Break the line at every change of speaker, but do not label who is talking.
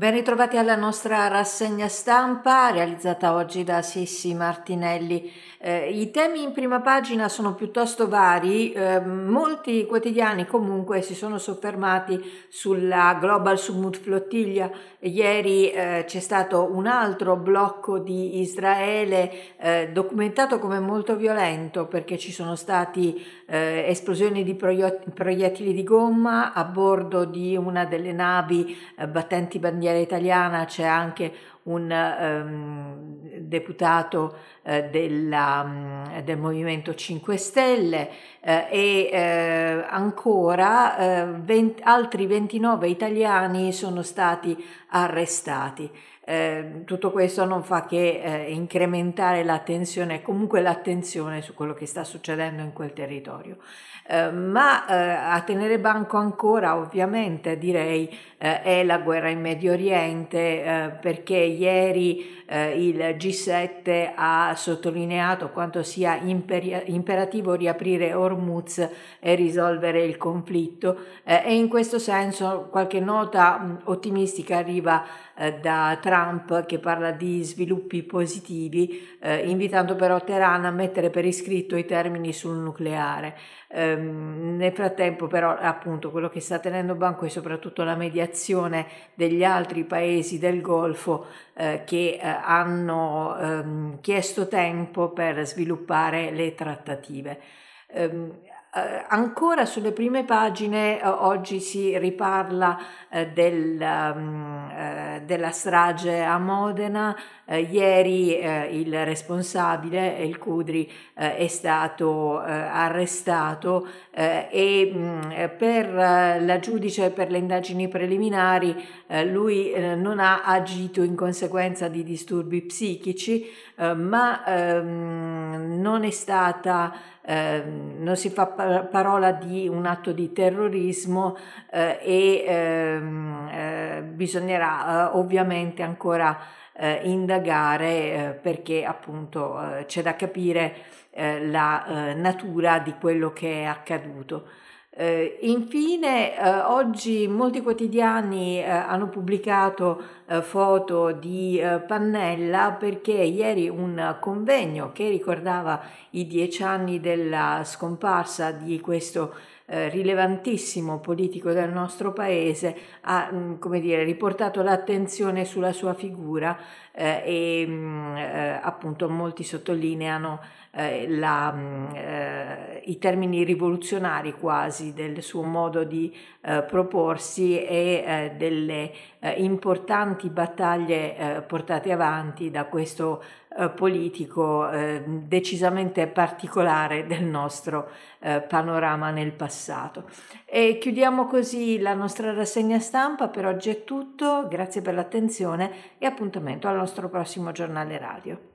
Ben ritrovati alla nostra rassegna stampa realizzata oggi da Sissi Martinelli. I temi in prima pagina sono piuttosto vari, molti quotidiani comunque si sono soffermati sulla Global Summit Flottiglia. Ieri c'è stato un altro blocco di Israele documentato come molto violento perché ci sono stati esplosioni di proiettili di gomma a bordo di una delle navi battenti bandiera italiana. C'è anche un deputato del Movimento 5 Stelle e ancora altri 29 italiani sono stati arrestati. Tutto questo non fa che incrementare la tensione, comunque l'attenzione su quello che sta succedendo in quel territorio. Ma a tenere banco ancora, ovviamente, direi, è la guerra in Medio Oriente, perché ieri il G7 ha sottolineato quanto sia imperativo riaprire Hormuz e risolvere il conflitto, e in questo senso qualche nota ottimistica arriva da Trump, che parla di sviluppi positivi, invitando però Teheran a mettere per iscritto i termini sul nucleare. Nel frattempo però appunto quello che sta tenendo banco è soprattutto la mediazione degli altri paesi del Golfo che hanno chiesto tempo per sviluppare le trattative. Ancora sulle prime pagine oggi si riparla della strage a Modena. Ieri il responsabile, il Cudri, è stato arrestato e per la giudice per le indagini preliminari lui non ha agito in conseguenza di disturbi psichici, ma non è stata non si fa parola di un atto di terrorismo e bisognerà ovviamente ancora indagare perché appunto c'è da capire la natura di quello che è accaduto. Infine oggi molti quotidiani hanno pubblicato foto di Pannella, perché ieri un convegno che ricordava i 10 anni della scomparsa di questo rilevantissimo politico del nostro paese ha riportato l'attenzione sulla sua figura e appunto molti sottolineano i termini rivoluzionari quasi del suo modo di proporsi e delle importanti battaglie portate avanti da questo politico decisamente particolare del nostro panorama nel passato. E chiudiamo così la nostra rassegna stampa. Per oggi è tutto, grazie per l'attenzione e appuntamento al nostro prossimo giornale radio.